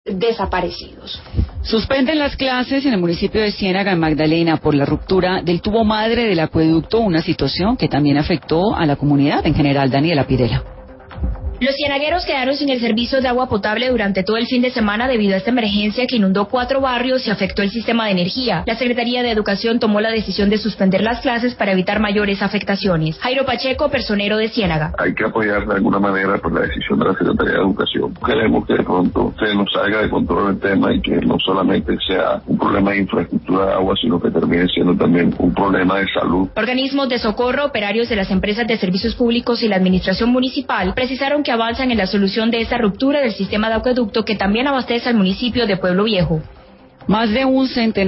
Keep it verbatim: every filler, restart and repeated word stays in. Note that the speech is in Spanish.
desaparecidos. Suspenden las clases en el municipio de Ciénaga, en Magdalena, por la ruptura del tubo madre del acueducto, una situación que también afectó a la comunidad en general. Daniela Pirela. Los cienagueros quedaron sin el servicio de agua potable durante todo el fin de semana debido a esta emergencia que inundó cuatro barrios y afectó el sistema de energía. La Secretaría de Educación tomó la decisión de suspender las clases para evitar mayores afectaciones. Jairo Pacheco, personero de Ciénaga. Hay que apoyar de alguna manera por la decisión de la Secretaría de Educación. Queremos que de pronto se nos salga de control el tema y que no solamente sea un problema de infraestructura de agua, sino que termine siendo también un problema de salud. Organismos de socorro, operarios de las empresas de servicios públicos y la administración municipal precisaron que avanzan en la solución de esta ruptura del sistema de acueducto que también abastece al municipio de Pueblo Viejo. Más de un centenar